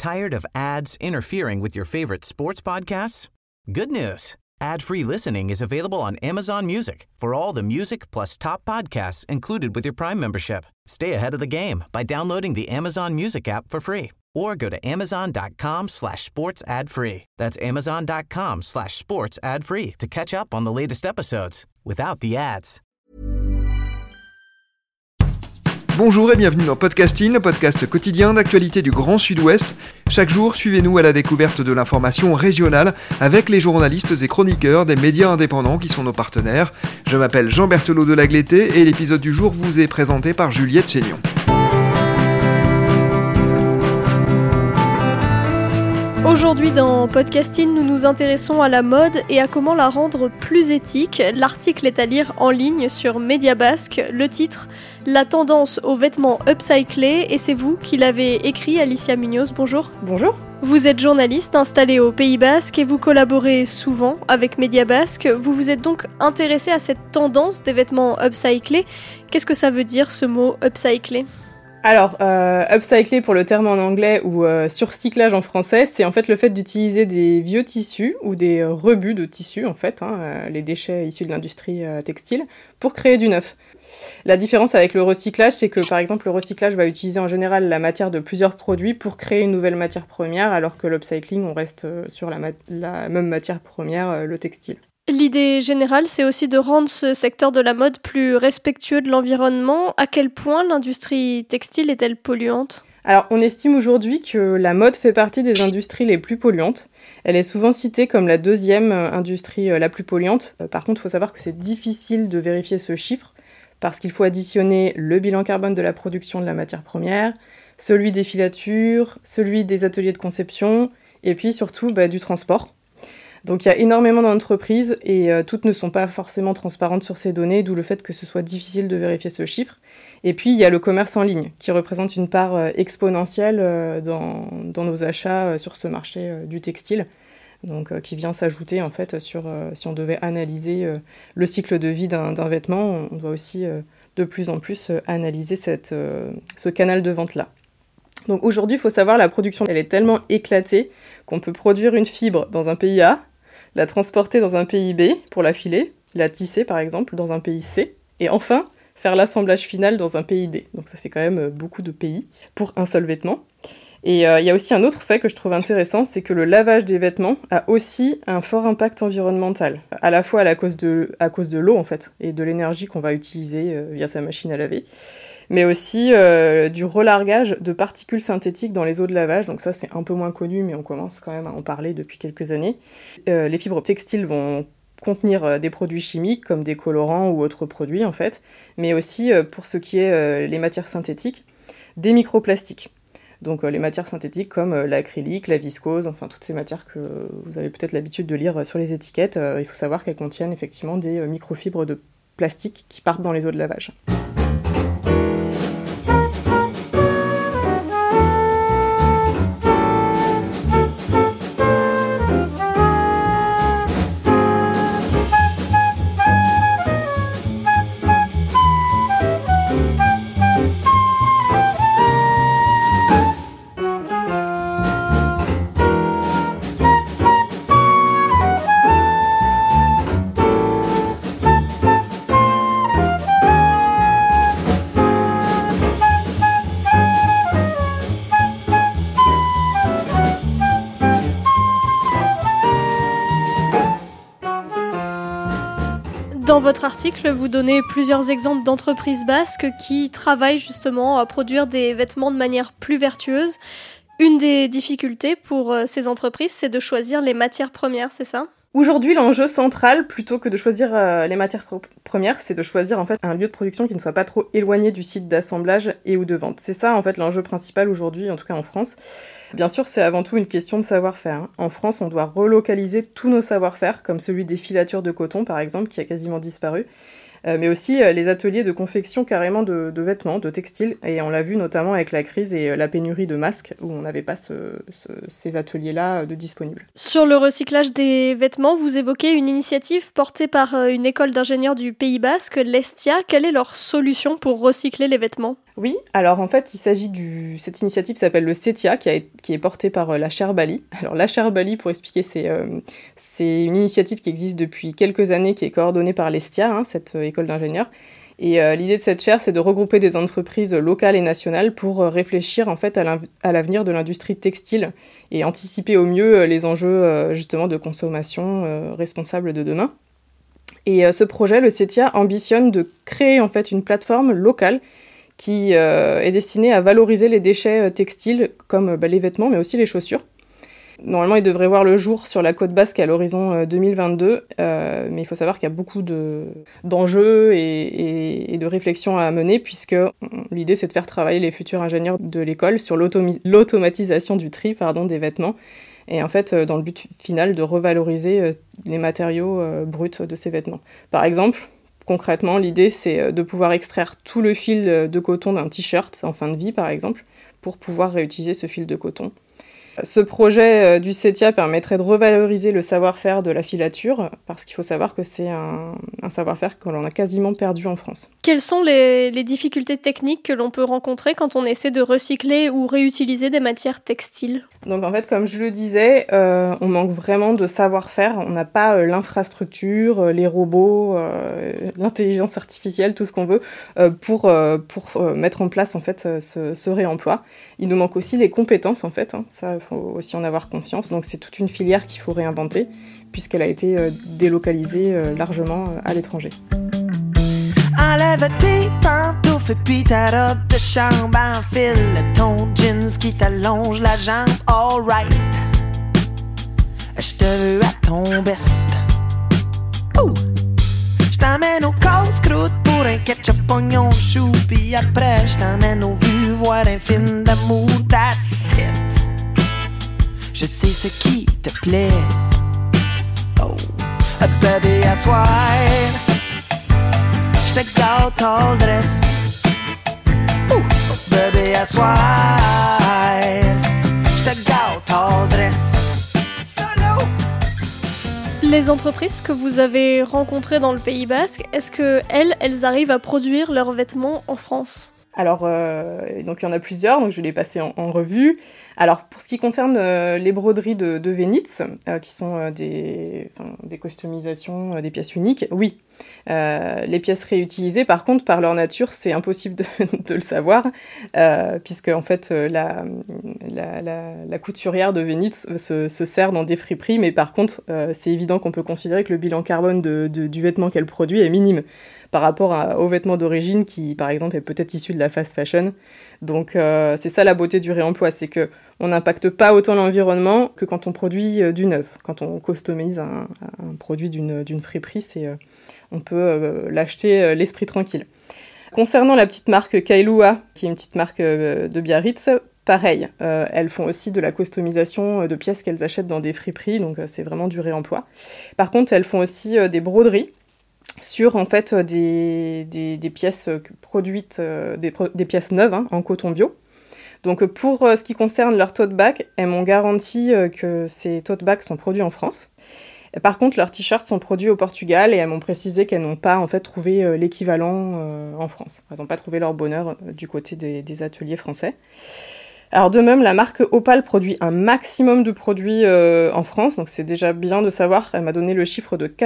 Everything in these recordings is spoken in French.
Tired of ads interfering with your favorite sports podcasts? Good news. Ad-free listening is available on Amazon Music for all the music plus top podcasts included with your Prime membership. Stay ahead of the game by downloading the Amazon Music app for free or go to amazon.com/sports ad free. That's amazon.com/sports ad free to catch up on the latest episodes without the ads. Bonjour et bienvenue dans Podcasting, le podcast quotidien d'actualité du Grand Sud-Ouest. Chaque jour, suivez-nous à la découverte de l'information régionale avec les journalistes et chroniqueurs des médias indépendants qui sont nos partenaires. Je m'appelle Jean Berthelot de Lagleté et l'épisode du jour vous est présenté par Juliette Chénion. Aujourd'hui dans Podcasting, nous nous intéressons à la mode et à comment la rendre plus éthique. L'article est à lire en ligne sur Mediabasque. Le titre « La tendance aux vêtements upcyclés » et c'est vous qui l'avez écrit, Alicia Munoz. Bonjour. Bonjour. Vous êtes journaliste installée au Pays Basque et vous collaborez souvent avec Mediabasque. Vous vous êtes donc intéressée à cette tendance des vêtements upcyclés. Qu'est-ce que ça veut dire ce mot upcyclé ? Alors, upcycler pour le terme en anglais ou surcyclage en français, c'est en fait le fait d'utiliser des vieux tissus ou des rebuts de tissus, en fait, les déchets issus de l'industrie textile, pour créer du neuf. La différence avec le recyclage, c'est que par exemple le recyclage va utiliser en général la matière de plusieurs produits pour créer une nouvelle matière première, alors que l'upcycling, on reste sur la même matière première, le textile. L'idée générale, c'est aussi de rendre ce secteur de la mode plus respectueux de l'environnement. À quel point l'industrie textile est-elle polluante ? Alors, on estime aujourd'hui que la mode fait partie des industries les plus polluantes. Elle est souvent citée comme la deuxième industrie la plus polluante. Par contre, il faut savoir que c'est difficile de vérifier ce chiffre parce qu'il faut additionner le bilan carbone de la production de la matière première, celui des filatures, celui des ateliers de conception et puis surtout du transport. Donc il y a énormément d'entreprises et toutes ne sont pas forcément transparentes sur ces données, d'où le fait que ce soit difficile de vérifier ce chiffre. Et puis il y a le commerce en ligne, qui représente une part exponentielle dans nos achats sur ce marché du textile, donc qui vient s'ajouter en fait sur, si on devait analyser le cycle de vie d'un vêtement, on doit aussi de plus en plus analyser ce canal de vente-là. Donc aujourd'hui, il faut savoir, la production, elle est tellement éclatée qu'on peut produire une fibre dans un pays A, la transporter dans un pays B pour la filer, la tisser par exemple dans un pays C, et enfin faire l'assemblage final dans un pays D. Donc ça fait quand même beaucoup de pays pour un seul vêtement. Et il y a aussi un autre fait que je trouve intéressant, c'est que le lavage des vêtements a aussi un fort impact environnemental, à la fois à cause de l'eau en fait, et de l'énergie qu'on va utiliser via sa machine à laver, mais aussi du relargage de particules synthétiques dans les eaux de lavage. Donc ça c'est un peu moins connu, mais on commence quand même à en parler depuis quelques années. Les fibres textiles vont contenir des produits chimiques comme des colorants ou autres produits en fait, mais aussi pour ce qui est les matières synthétiques, des microplastiques. Donc les matières synthétiques comme l'acrylique, la viscose, enfin toutes ces matières que vous avez peut-être l'habitude de lire sur les étiquettes, il faut savoir qu'elles contiennent effectivement des microfibres de plastique qui partent dans les eaux de lavage. Dans votre article, vous donnez plusieurs exemples d'entreprises basques qui travaillent justement à produire des vêtements de manière plus vertueuse. Une des difficultés pour ces entreprises, c'est de choisir les matières premières, c'est ça ? Aujourd'hui, l'enjeu central, plutôt que de choisir les matières premières, c'est de choisir en fait un lieu de production qui ne soit pas trop éloigné du site d'assemblage et ou de vente. C'est ça en fait l'enjeu principal aujourd'hui, en tout cas en France. Bien sûr, c'est avant tout une question de savoir-faire. En France, on doit relocaliser tous nos savoir-faire, comme celui des filatures de coton par exemple, qui a quasiment disparu. Mais aussi les ateliers de confection carrément de vêtements, de textiles, et on l'a vu notamment avec la crise et la pénurie de masques, où on n'avait pas ces ateliers-là de disponibles. Sur le recyclage des vêtements, vous évoquez une initiative portée par une école d'ingénieurs du Pays Basque, l'Estia. Quelle est leur solution pour recycler les vêtements ? Oui, alors en fait, il s'agit cette initiative s'appelle le CETIA, qui est portée par la chaire Bali. Alors la chaire Bali, pour expliquer, c'est une initiative qui existe depuis quelques années, qui est coordonnée par l'ESTIA, cette école d'ingénieurs. Et l'idée de cette chaire, c'est de regrouper des entreprises locales et nationales pour réfléchir en fait à l'avenir de l'industrie textile et anticiper au mieux les enjeux justement de consommation responsable de demain. Et ce projet, le CETIA, ambitionne de créer en fait une plateforme locale qui est destinée à valoriser les déchets textiles comme les vêtements, mais aussi les chaussures. Normalement, il devrait voir le jour sur la côte basque à l'horizon 2022, mais il faut savoir qu'il y a beaucoup d'enjeux et de réflexions à mener, puisque l'idée, c'est de faire travailler les futurs ingénieurs de l'école sur l'automatisation du tri des vêtements, et en fait, dans le but final de revaloriser les matériaux bruts de ces vêtements. Par exemple, concrètement, l'idée, c'est de pouvoir extraire tout le fil de coton d'un t-shirt en fin de vie, par exemple, pour pouvoir réutiliser ce fil de coton. Ce projet du CETIA permettrait de revaloriser le savoir-faire de la filature, parce qu'il faut savoir que c'est un savoir-faire que l'on a quasiment perdu en France. Quelles sont les difficultés techniques que l'on peut rencontrer quand on essaie de recycler ou réutiliser des matières textiles ? Donc en fait, comme je le disais, on manque vraiment de savoir-faire. On n'a pas l'infrastructure, les robots, l'intelligence artificielle, tout ce qu'on veut, pour mettre en place en fait ce réemploi. Il nous manque aussi les compétences en fait. Ça, il faut aussi en avoir conscience. Donc c'est toute une filière qu'il faut réinventer, puisqu'elle a été délocalisée largement à l'étranger. Enlève tes pantoufles et puis ta robe de chambre, enfile ton jeans qui t'allonge la jambe, alright. Je te veux à ton best. Je t'emmène au casse-croûte pour un ketchup, oignon, chou, puis après je t'emmène aux vues voir un film d'amour, that's it. Je sais ce qui te plaît. Oh, baby, I swear. Je te gâte all dress. Baby, I swear. Je te gâte all dress. Solo. Les entreprises que vous avez rencontrées dans le Pays Basque, est-ce qu'elles arrivent à produire leurs vêtements en France ? Alors, donc il y en a plusieurs, donc je vais les passer en revue. Alors, pour ce qui concerne les broderies de Venitz, qui sont des customisations, des pièces uniques, oui. Les pièces réutilisées, par contre, par leur nature, c'est impossible de le savoir, puisque en fait, la couturière de Venitz se sert dans des friperies, mais par contre, c'est évident qu'on peut considérer que le bilan carbone du vêtement qu'elle produit est minime par rapport au vêtement d'origine qui, par exemple, est peut-être issu de la fast fashion. Donc, c'est ça la beauté du réemploi, c'est qu'on n'impacte pas autant l'environnement que quand on produit du neuf. Quand on customise un produit d'une friperie, on peut l'acheter l'esprit tranquille. Concernant la petite marque Kailua, qui est une petite marque de Biarritz, pareil, elles font aussi de la customisation de pièces qu'elles achètent dans des friperies, donc c'est vraiment du réemploi. Par contre, elles font aussi des broderies sur en fait des pièces produites, des pièces neuves en coton bio. Donc pour ce qui concerne leurs tote bags, elles m'ont garanti que ces tote bags sont produits en France. Par contre, leurs t-shirts sont produits au Portugal et elles m'ont précisé qu'elles n'ont pas en fait trouvé l'équivalent en France. Elles n'ont pas trouvé leur bonheur du côté des ateliers français. Alors de même, la marque Opal produit un maximum de produits en France, donc c'est déjà bien de savoir. Elle m'a donné le chiffre de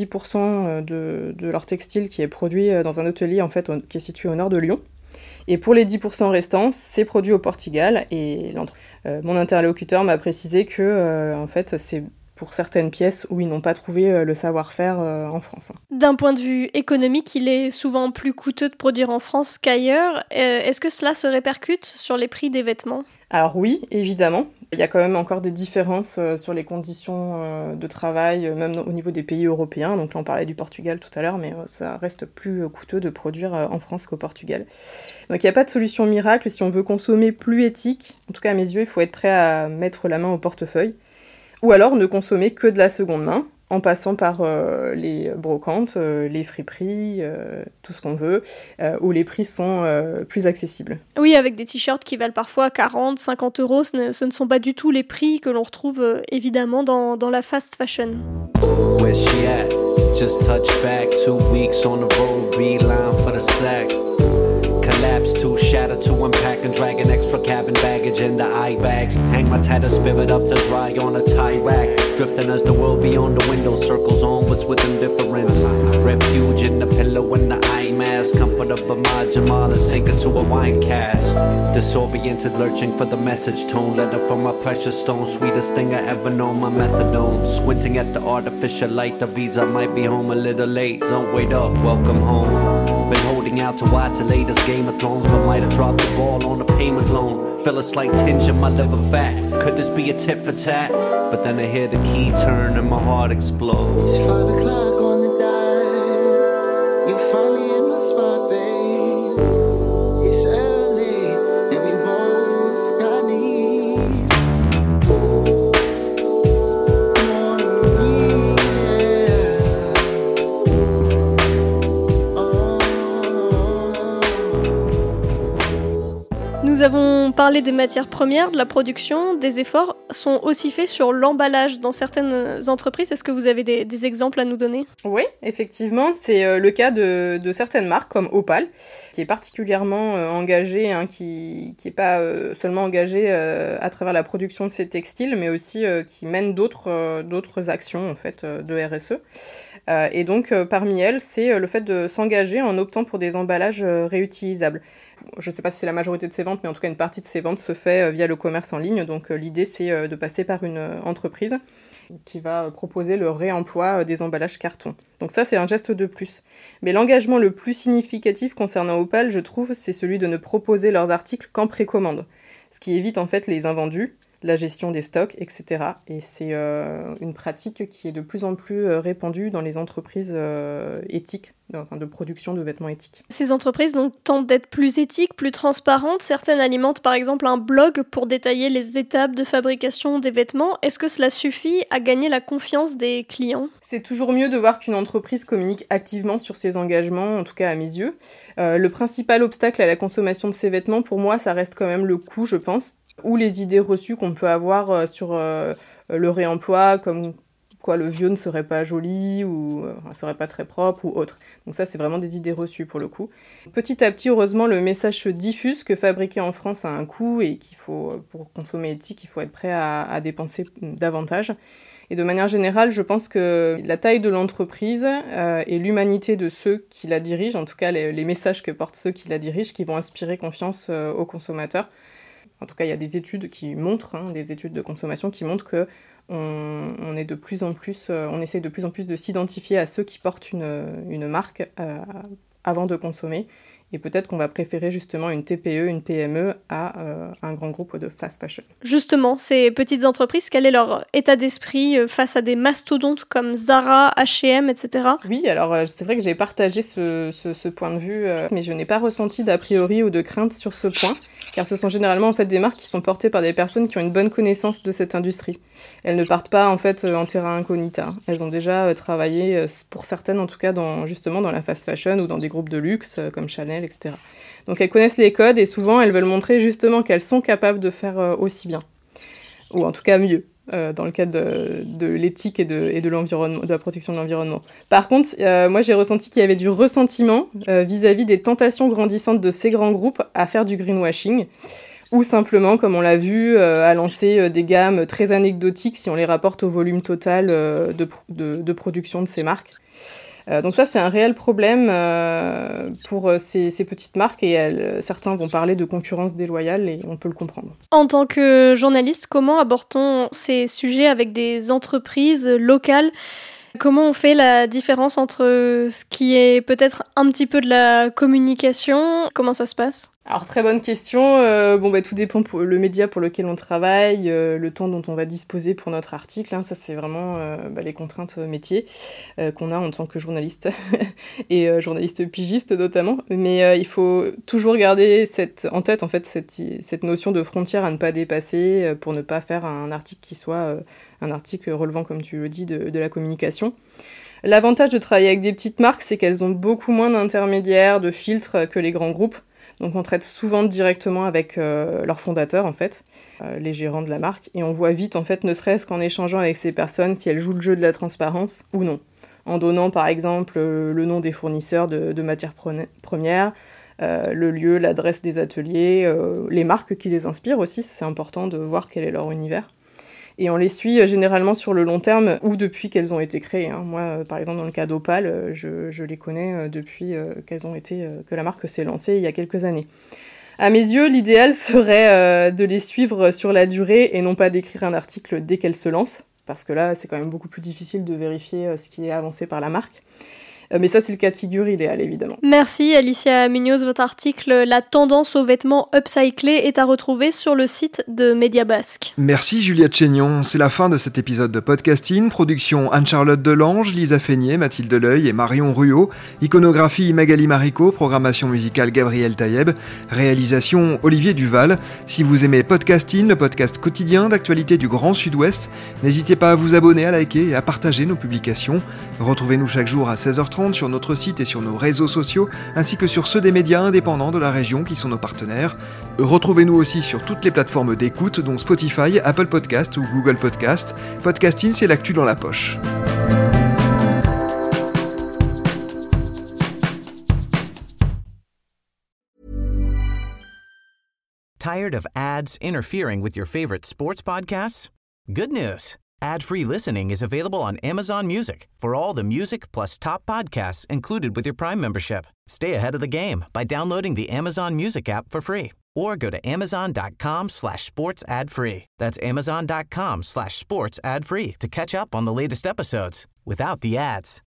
90% de leur textile qui est produit dans un atelier en fait qui est situé au nord de Lyon. Et pour les 10% restants, c'est produit au Portugal. Et mon interlocuteur m'a précisé que en fait c'est pour certaines pièces où ils n'ont pas trouvé le savoir-faire en France. D'un point de vue économique, il est souvent plus coûteux de produire en France qu'ailleurs. Est-ce que cela se répercute sur les prix des vêtements ? Alors oui, évidemment. Il y a quand même encore des différences sur les conditions de travail, même au niveau des pays européens. Donc là, on parlait du Portugal tout à l'heure, mais ça reste plus coûteux de produire en France qu'au Portugal. Donc il n'y a pas de solution miracle. Si on veut consommer plus éthique, en tout cas à mes yeux, il faut être prêt à mettre la main au portefeuille. Ou alors ne consommer que de la seconde main, en passant par les brocantes, les friperies, tout ce qu'on veut, où les prix sont plus accessibles. Oui, avec des t-shirts qui valent parfois 40, 50 euros, ce ne sont pas du tout les prix que l'on retrouve évidemment dans la fast fashion. Where's she at? Just touched back, 2 weeks on the road, beeline for the sack. collapse, too shattered to unpack and drag an extra cabin baggage into eye bags. Hang my tattered spirit up to dry on a tie rack, drifting as the world beyond the window circles onwards with indifference. Refuge in the pillow and the eye mask, comfort of a Jamal and sink into a wine cast. Disoriented, lurching for the message tone, letter from my precious stone, sweetest thing I ever known, my methadone. Squinting at the artificial light that reads I might be home a little late. Don't wait up, welcome home. Been holding out to watch the latest Game of Thrones, but might have dropped the ball on a payment loan. Feel a slight tinge in my liver fat. Could this be a tit for tat? But then I hear the key turn and my heart explodes. It's 5 o'clock on the dime. You finally in my spot, babe. It's early and we both got needs. Nous avons parlé des matières premières, de la production, des efforts sont aussi faits sur l'emballage dans certaines entreprises. Est-ce que vous avez des exemples à nous donner ? Oui, effectivement, c'est le cas de certaines marques comme Opal, qui est particulièrement engagée, qui n'est pas seulement engagée à travers la production de ses textiles, mais aussi qui mène d'autres actions en fait, de RSE. Et donc, parmi elles, c'est le fait de s'engager en optant pour des emballages réutilisables. Je ne sais pas si c'est la majorité de ses ventes, mais en tout cas, une partie de ses ventes se fait via le commerce en ligne. Donc, l'idée, c'est de passer par une entreprise qui va proposer le réemploi des emballages carton. Donc ça, c'est un geste de plus. Mais l'engagement le plus significatif concernant Opal, je trouve, c'est celui de ne proposer leurs articles qu'en précommande. Ce qui évite en fait les invendus, la gestion des stocks, etc. Et c'est une pratique qui est de plus en plus répandue dans les entreprises éthiques, de production de vêtements éthiques. Ces entreprises donc, tentent d'être plus éthiques, plus transparentes. Certaines alimentent par exemple un blog pour détailler les étapes de fabrication des vêtements. Est-ce que cela suffit à gagner la confiance des clients ? C'est toujours mieux de voir qu'une entreprise communique activement sur ses engagements, en tout cas à mes yeux. Le principal obstacle à la consommation de ces vêtements, pour moi, ça reste quand même le coût, je pense, ou les idées reçues qu'on peut avoir sur le réemploi, comme quoi le vieux ne serait pas joli ou ne serait pas très propre ou autre. Donc ça, c'est vraiment des idées reçues pour le coup. Petit à petit, heureusement, le message se diffuse que fabriquer en France a un coût et qu'il faut, pour consommer éthique, il faut être prêt à dépenser davantage. Et de manière générale, je pense que la taille de l'entreprise et l'humanité de ceux qui la dirigent, en tout cas les messages que portent ceux qui la dirigent, qui vont inspirer confiance aux consommateurs. En tout cas, il y a des études qui montrent, des études de consommation qui montrent que on essaie de plus en plus de s'identifier à ceux qui portent une marque avant de consommer. Et peut-être qu'on va préférer justement une TPE, une PME à un grand groupe de fast fashion. Justement, ces petites entreprises, quel est leur état d'esprit face à des mastodontes comme Zara, H&M, etc. Oui, alors c'est vrai que j'ai partagé ce point de vue, mais je n'ai pas ressenti d'a priori ou de crainte sur ce point, car ce sont généralement en fait des marques qui sont portées par des personnes qui ont une bonne connaissance de cette industrie. Elles ne partent pas en fait en terra incognita. Elles ont déjà travaillé, pour certaines en tout cas, justement dans la fast fashion ou dans des groupes de luxe comme Chanel, etc. Donc elles connaissent les codes et souvent elles veulent montrer justement qu'elles sont capables de faire aussi bien, ou en tout cas mieux, dans le cadre de l'éthique et de l'environnement, de la protection de l'environnement. Par contre, moi j'ai ressenti qu'il y avait du ressentiment vis-à-vis des tentations grandissantes de ces grands groupes à faire du greenwashing, ou simplement, comme on l'a vu, à lancer des gammes très anecdotiques si on les rapporte au volume total de production de ces marques. Donc ça, c'est un réel problème pour ces petites marques et certains vont parler de concurrence déloyale et on peut le comprendre. En tant que journaliste, comment aborde-t-on ces sujets avec des entreprises locales ? Comment on fait la différence entre ce qui est peut-être un petit peu de la communication ? Comment ça se passe ? Alors, très bonne question. Tout dépend pour le média pour lequel on travaille, le temps dont on va disposer pour notre article. Ça, c'est vraiment les contraintes métiers qu'on a en tant que journaliste et journaliste pigiste notamment. Mais il faut toujours garder en tête en fait, cette notion de frontière à ne pas dépasser pour ne pas faire un article qui soit un article relevant, comme tu le dis, de la communication. L'avantage de travailler avec des petites marques, c'est qu'elles ont beaucoup moins d'intermédiaires, de filtres que les grands groupes. Donc on traite souvent directement avec leurs fondateurs, en fait, les gérants de la marque. Et on voit vite, en fait, ne serait-ce qu'en échangeant avec ces personnes, si elles jouent le jeu de la transparence ou non. En donnant, par exemple, le nom des fournisseurs de matières premières, le lieu, l'adresse des ateliers, les marques qui les inspirent aussi, c'est important de voir quel est leur univers. Et on les suit généralement sur le long terme ou depuis qu'elles ont été créées. Moi, par exemple, dans le cas d'Opal, je les connais depuis que la marque s'est lancée il y a quelques années. À mes yeux, l'idéal serait de les suivre sur la durée et non pas d'écrire un article dès qu'elles se lancent, parce que là, c'est quand même beaucoup plus difficile de vérifier ce qui est avancé par la marque. Mais ça, c'est le cas de figure idéal, évidemment. Merci Alicia Munoz. Votre article « La tendance aux vêtements upcyclés » est à retrouver sur le site de Média Basque. Merci Juliette Chénion. C'est la fin de cet épisode de Podcasting. Production Anne-Charlotte Delange, Lisa Feignet, Mathilde Leuil et Marion Ruot. Iconographie Magali Marico. Programmation musicale Gabriel Taïeb. Réalisation Olivier Duval. Si vous aimez Podcasting, le podcast quotidien d'actualité du Grand Sud-Ouest, n'hésitez pas à vous abonner, à liker et à partager nos publications. Retrouvez-nous chaque jour à 16h30 sur notre site et sur nos réseaux sociaux, ainsi que sur ceux des médias indépendants de la région qui sont nos partenaires. Retrouvez-nous aussi sur toutes les plateformes d'écoute, dont Spotify, Apple Podcast ou Google Podcast. Podcasting, c'est l'actu dans la poche. Tired of ads interfering with your favorite sports podcasts? Good news. Ad-free listening is available on Amazon Music for all the music plus top podcasts included with your Prime membership. Stay ahead of the game by downloading the Amazon Music app for free or go to amazon.com/sports ad free. That's amazon.com/sports ad free to catch up on the latest episodes without the ads.